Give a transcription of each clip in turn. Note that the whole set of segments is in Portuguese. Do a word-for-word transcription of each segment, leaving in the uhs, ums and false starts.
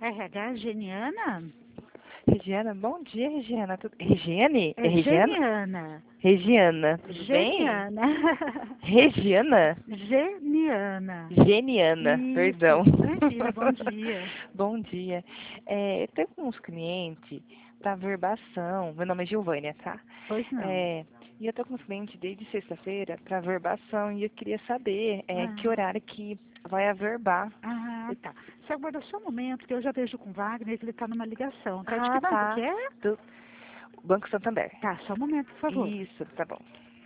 R H Geniana? Regiana, bom dia, Regiana. Tudo... Regiane? É É Regiana? Geniana. Regiana, tudo bem? Geniana. Regiana? Geniana. Geniana, Isso. perdão. Imagina, bom dia. Bom dia. É, eu tenho uns clientes para verbação. Meu nome é Giovânia, tá? Pois não. É, e eu tô com uns clientes desde sexta-feira para verbação e eu queria saber é, que Ah, horário que vai averbar. ah, tá. Você aguarda só um momento, que eu já vejo com o Wagner que ele está numa ligação, tá? De que Ah, banco que tá. é? Do Banco Santander. Tá, só um momento, por favor. Isso, tá bom.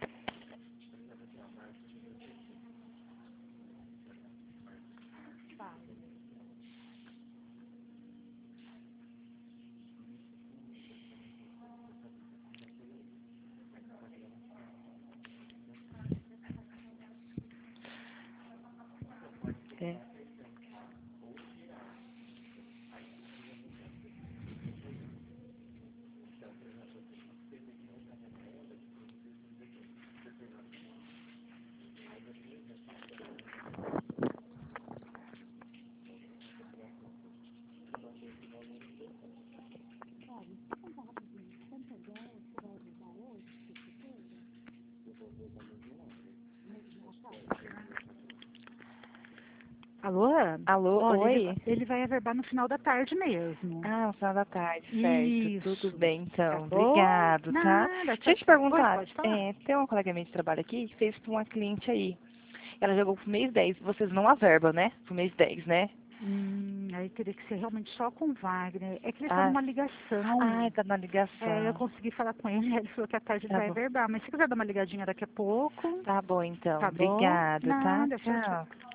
É. Alô? Alô, Olha, ele, oi? va- ele vai averbar no final da tarde mesmo. Ah, no final da tarde, certo. Tudo Isso. bem, Tá então. bom? Obrigado, tá? Nada, Deixa tchau, eu te tchau. Oi, perguntar, pode falar. é, tem uma colega minha de trabalho aqui que fez para uma cliente aí. Ela jogou pro mês dez. Vocês não averbam, né? Pro mês dez, né? Hum, aí teria que ser realmente só com o Wagner. É que ele está Ah, numa ligação. ah, tá na É, eu ligação. consegui falar com ele, ele falou que à tarde ele Tá vai bom. averbar. Mas se quiser dar uma ligadinha daqui a pouco, Tá bom, então. tá bom? Obrigado, tá? Nada, tchau, Tchau. tchau.